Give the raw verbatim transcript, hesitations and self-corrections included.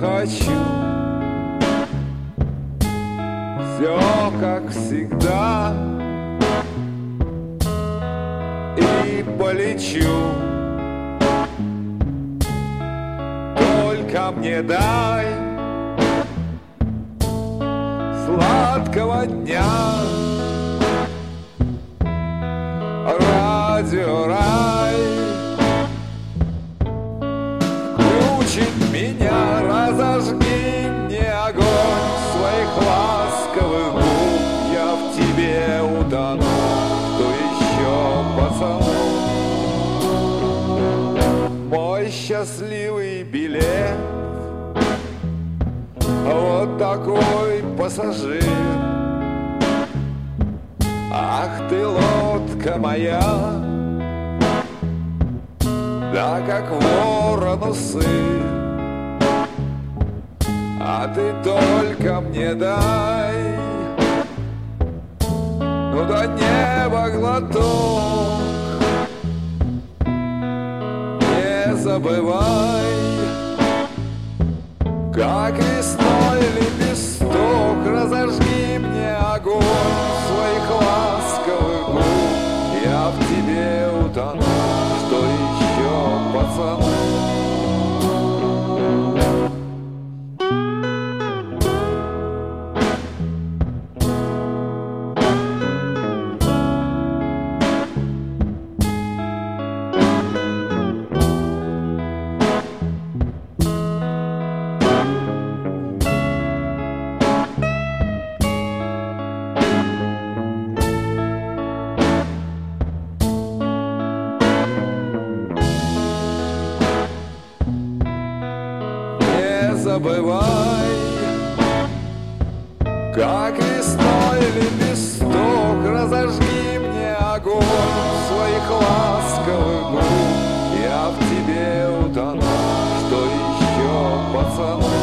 хочу. Все как всегда, и полечу. Только мне дай сладкого дня. Радио Рай включит меня, разожги мне огонь своих ласковых губ. Я в тебе утону, кто еще пацан. Мой счастливый билет, вот такой пассажир. Ах ты, лодка моя, да как ворону сыр. А ты только мне дай, ну до неба глоток. Не забывай, как весной лепесток, разожги мне огонь своих ласковых губ. Я в тебе утону, что еще пацаны. Забывай, как весной лепесток, разожги мне огонь своих ласковых губ. Я в тебе утону, что еще пацаны.